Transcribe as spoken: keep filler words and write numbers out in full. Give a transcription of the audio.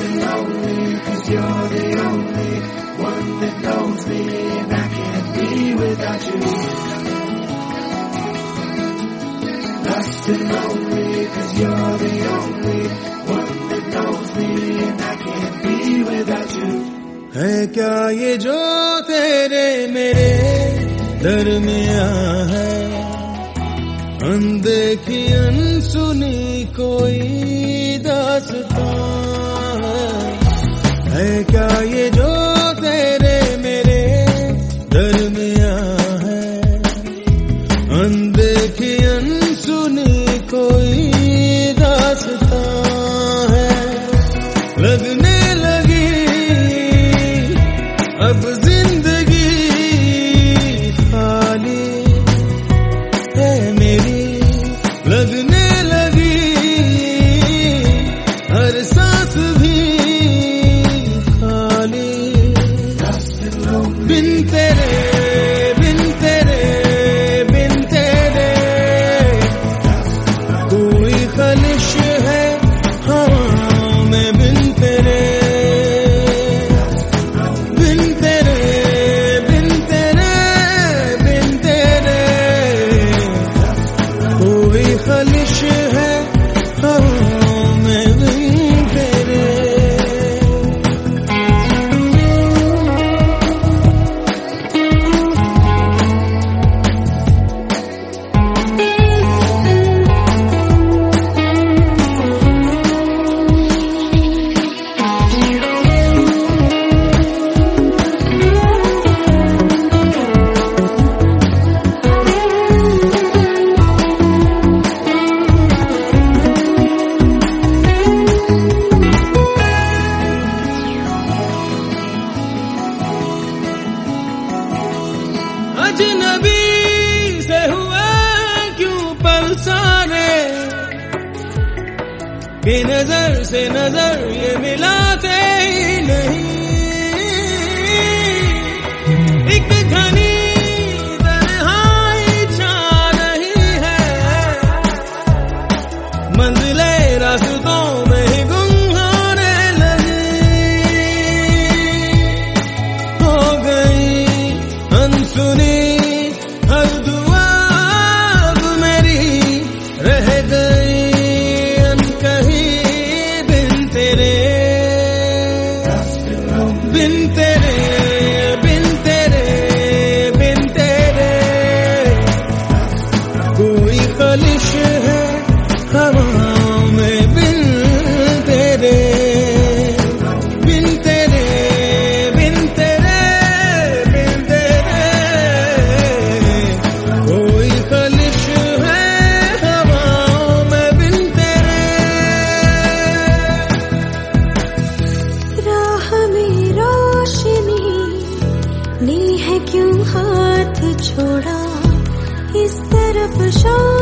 and lonely, 'cause you're the only one that knows me, and I can't be without you. Lost and lonely, 'cause you're the only one that knows me, and I can't be without you. है क्या ये जो तेरे मेरे दरमियां है, अनदेखी अनसुनी कोई दास्तां है। है क्या ये जो तेरे मेरे दरमियां है, अनदेखी अनसुनी कोई दास्तां है। लगने लगी अब जिंदगी खाली है मेरी, लगने लगी हर सांस भी खाली। बिन तेरे बिन तेरे बिन तेरे कोई खलिश है हवा में, बिन तेरे बिन तेरे बिन तेरे बिन तेरे कोई खलिश है हवा में, बिन तेरे। अजनबी से हुआ क्यों पलसाने, कि नजर से नजर ये मिलाते ही नहीं। एक घनी तन्हाई छा रही है, मंजिले रास्तों में ही गुम होने लगी। हो गई अनसुनी हर दुआ अब मेरी, रह गई अनकही बिन तेरे बिन तेरे बिन तेरे बिन तेरे कोई खलिश है हवा में, बिन तेरे बिन तेरे बिन तेरे बिन तेरे कोई खलिश है हवा में, बिन तेरे। राह में रोशनी ने है क्यों हाथ छोड़ा, इस तरफ शाम